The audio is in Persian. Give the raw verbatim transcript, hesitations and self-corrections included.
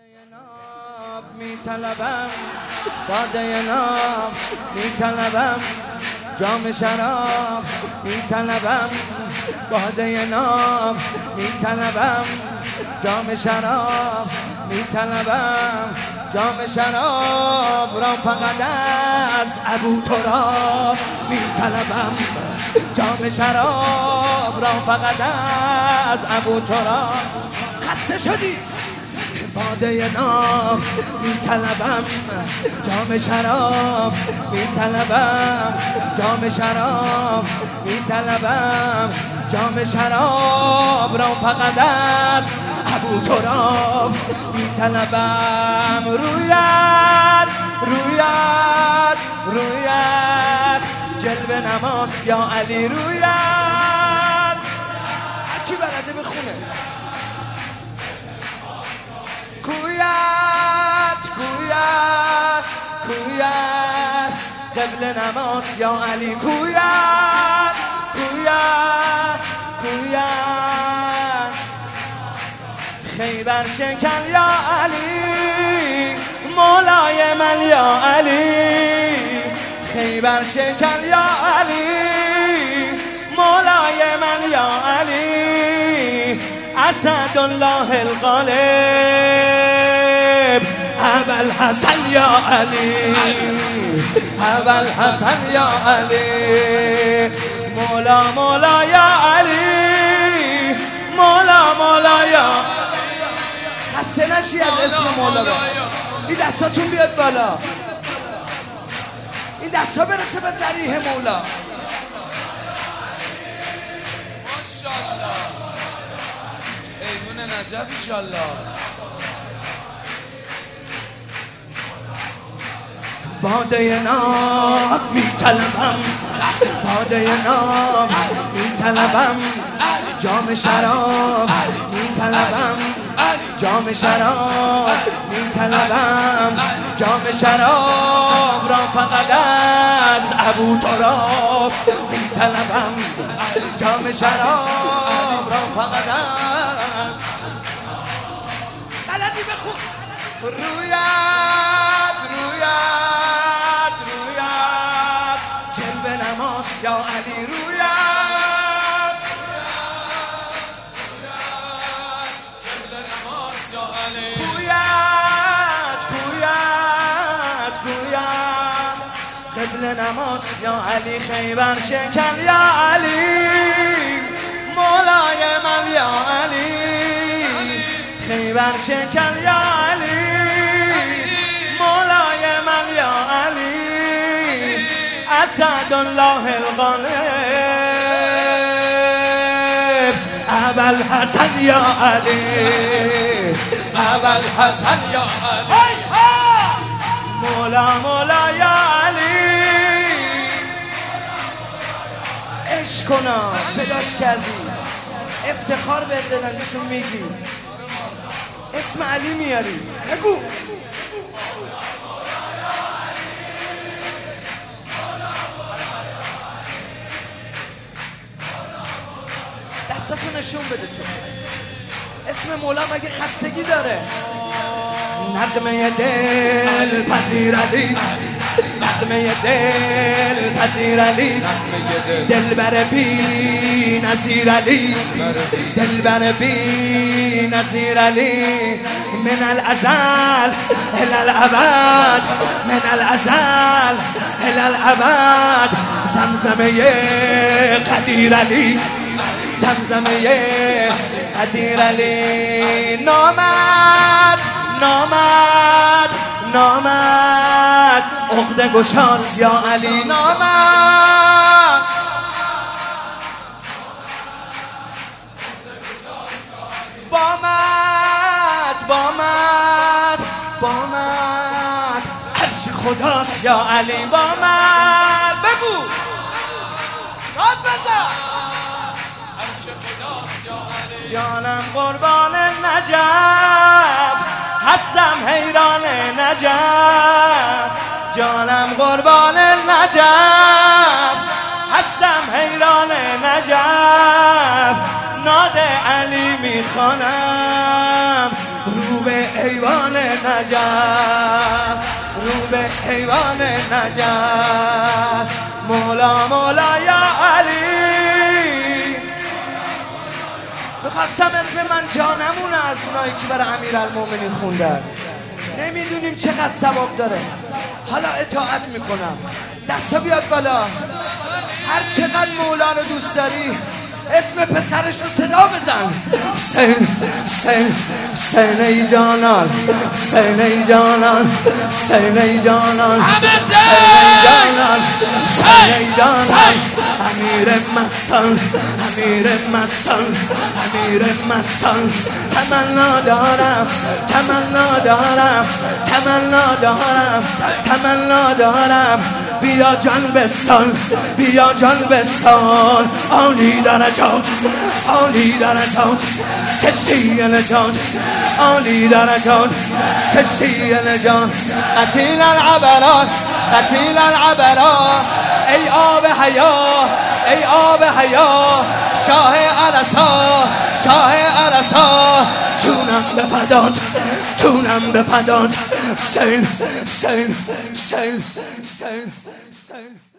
ناب میطلبم باده ناب میطلبم جام شراب میطلبم باده ناب میطلبم جام شراب میطلبم جام شراب را فقط از ابو تراب میطلبم جام شراب را فقط از ابو تراب. خسته شدی باده ناب میطلبم جام شراب میطلبم جام شراب میطلبم جام شراب را فقط از ابو تراب میطلبم. رویت رویت رویت جلوه نماز یا علی رویت هرچی بلده بخونه کویت کویت کویت قبل نماز یا علی کویت کویت کویت خیبر شکن یا علی مولای من یا علی خیبر شکن یا علی مولای من یا علی اسد الله الغالب ابا الحسن یا علی ابا الحسن یا علی مولا مولا یا علی مولا مولا یا خسته نشی از اسم مولا. این دستاتون بیاد بالا، این دستا برسه به ذریح مولا. ماشاءالله ایمون نجف ایشالله. باده ناب میطلبم باده ناب میطلبم جام شراب میطلبم جام شراب میطلبم جام شراب را فقط از ابو تراب میطلبم جام شراب را فقط از بلدی بخون. رویت رویت رویت جلوه نماز یا علی رویت کویت کویت کویت قبل نماز یا علی خیبر شکن یا علی مولای من یا علی خیبر شکن یا علی مولای من یا علی اسد الله الغالب ابا الحسن یا علی ابا الحسن یا علی مولا مولا یا علی. عشق کنم صداش کردی افتخار بهت دادن که تو میگی اسم علی میاری بگو. دستاتو نشون بده تو اسم مولا مگه خستگی داره؟ نغمه دل پذیر علی نغمه دل پذیر علی دل بر بی نظیر علی دل بر بی نظیر علی من الازل الى الابد من الازل الى الابد زمزمه قدیر علی زمزمه قدیر علی نامد نامد نامد عقده گشاست یا علی نامد بامد بامد بامد عرش خداست یا علی بامد بگو راد بزن جانم قربان نجف هستم حیران نجف جانم قربان نجف هستم حیران نجف ناد علی میخوانم رو به حیوان نجف، رو به حیوان نجف. مولا مولا یا علی. میخواستم اسم من جا نمونه از اونایی که برای امیرالمومنین خوندن. نمیدونیم چقدر ثواب داره. حالا اطاعت میکنم. دستا بیاد بالا. هر چقدر مولا رو دوست داری اسم پسرش رو صدا بزن. حسین حسین حسین ای جانان، حسین ای جانان، حسین ای جانان، حسین ای جانان، حسین ای جانان. امیر مستان، امیر مستان، امیر مستان. تمنا دارم، تمنا دارم، تمنا دارم، تمنا دارم. بیا جان بستان، بیا جان بستان. عالی درجات، عالی درجات، کشتی نجات، عالی درجات، کشتی نجات. قتیل العبرات، قتیل العبرات. ای آب حیا، ای آب حیا. شاه عرصا، شاه عرصا. جونم به فدات، جونم به فدات. حسین حسین حسین حسین حسین.